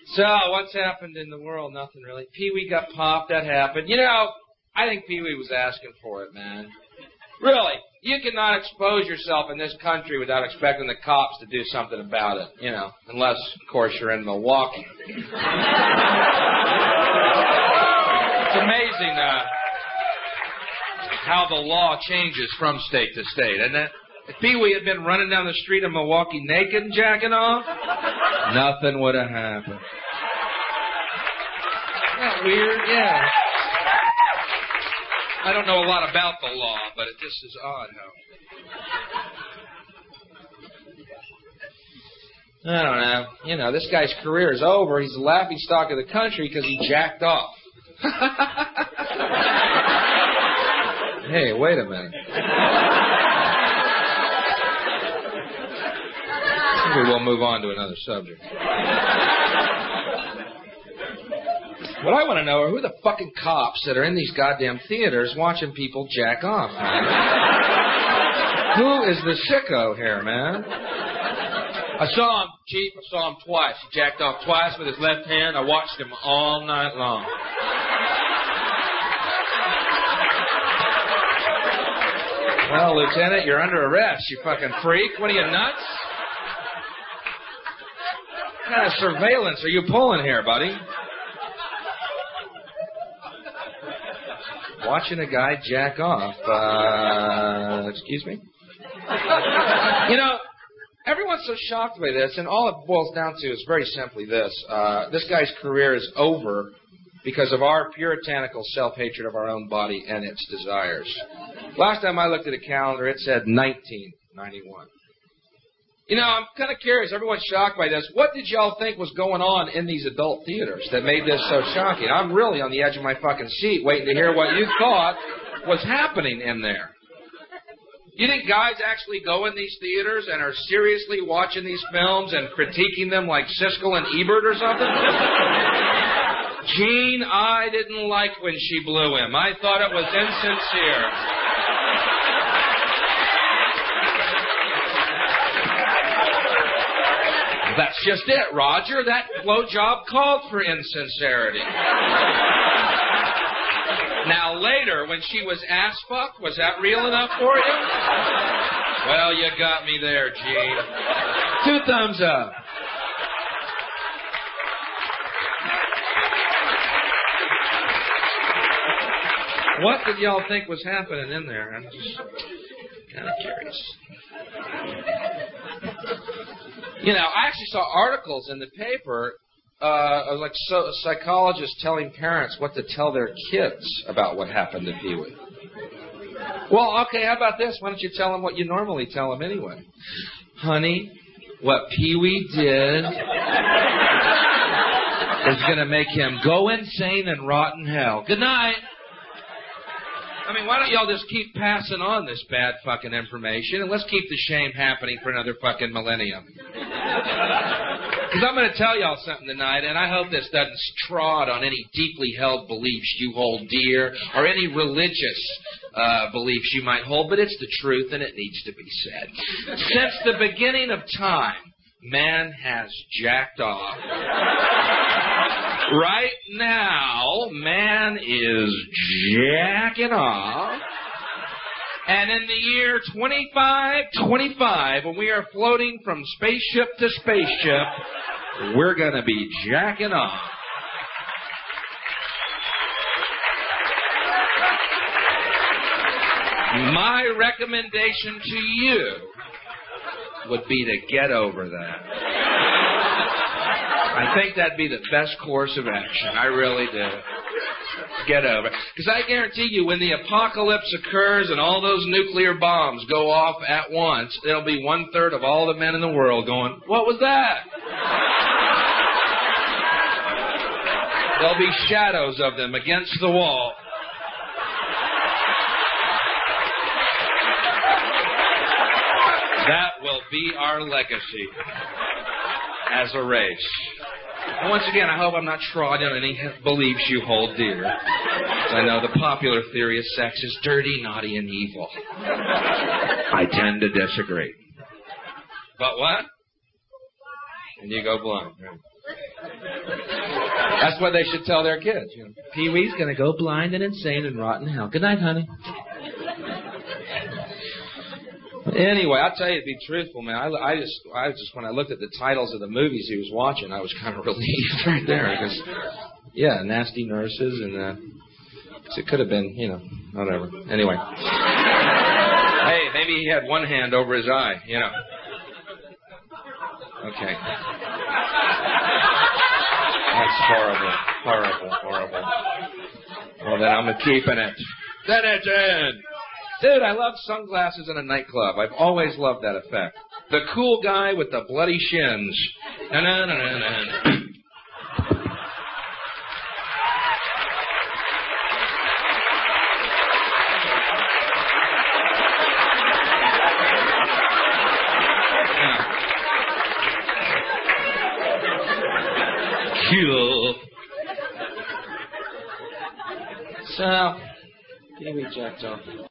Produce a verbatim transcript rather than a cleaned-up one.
So, what's happened in the world? Nothing really. Pee-wee got popped. That happened. You know, I think Pee-wee was asking for it, man. Really. You cannot expose yourself in this country without expecting the cops to do something about it. You know, unless, of course, you're in Milwaukee. It's amazing uh, how the law changes from state to state, isn't it? If Pee-wee had been running down the street of Milwaukee naked and jacking off, nothing would have happened. Isn't that weird? Yeah. I don't know a lot about the law, but it just is odd how... I don't know. You know, this guy's career is over. He's the laughingstock of the country because he jacked off. Hey, wait a minute. Maybe we'll move on to another subject. What I want to know are who the fucking cops that are in these goddamn theaters watching people jack off, man? Who is the sicko here, man? I saw him, Chief. I saw him twice. He jacked off twice with his left hand. I watched him all night long. Well, Lieutenant, you're under arrest, you fucking freak. What are you, nuts? What kind of surveillance are you pulling here, buddy? Watching a guy jack off. Uh, excuse me? You know, everyone's so shocked by this, and all it boils down to is very simply this. Uh, this guy's career is over because of our puritanical self-hatred of our own body and its desires. Last time I looked at a calendar, it said nineteen ninety-one. You know, I'm kind of curious. Everyone's shocked by this. What did y'all think was going on in these adult theaters that made this so shocking? I'm really on the edge of my fucking seat waiting to hear what you thought was happening in there. You think guys actually go in these theaters and are seriously watching these films and critiquing them like Siskel and Ebert or something? Gene, I didn't like when she blew him. I thought it was insincere. That's just it, Roger. That blowjob called for insincerity. Now, later, when she was ass-fucked, was that real enough for you? Well, you got me there, Gene. Two thumbs up. What did y'all think was happening in there? I'm just kind of curious. You know, I actually saw articles in the paper uh, of like so, psychologists telling parents what to tell their kids about what happened to Pee-wee. Well, okay, how about this? Why don't you tell them what you normally tell them anyway? Honey, what Pee-wee did is going to make him go insane and rot in hell. Good night. I mean, why don't y'all just keep passing on this bad fucking information and let's keep the shame happening for another fucking millennium. Because I'm going to tell y'all something tonight, and I hope this doesn't trod on any deeply held beliefs you hold dear or any religious uh, beliefs you might hold, but it's the truth and it needs to be said. Since the beginning of time, man has jacked off. Right now, man is jacking off. And in the year twenty-five twenty-five, when we are floating from spaceship to spaceship, we're going to be jacking off. My recommendation to you would be to get over that. I think that'd be the best course of action. I really do. Get over it. Because I guarantee you, when the apocalypse occurs and all those nuclear bombs go off at once, there'll be one-third of all the men in the world going, what was that? There'll be shadows of them against the wall. That will be our legacy as a race. And once again, I hope I'm not trodding on any beliefs you hold dear. I know the popular theory of sex is dirty, naughty, and evil. I tend to disagree. But what? And you go blind. Right? That's what they should tell their kids. You know, Pee-wee's going to go blind and insane and rot in hell. Good night, honey. Anyway, I'll tell you, to be truthful, man, I, I just, I just, when I looked at the titles of the movies he was watching, I was kind of relieved right there. Because, yeah, Nasty Nurses, and uh, it could have been, you know, whatever. Anyway. Hey, maybe he had one hand over his eye, you know. Okay. That's horrible, horrible, horrible. Well, then I'm keeping it. Then it's in. Dude, I love sunglasses in a nightclub. I've always loved that effect. The cool guy with the bloody shins. Na-na-na-na-na. Cool. So, give me jacked off.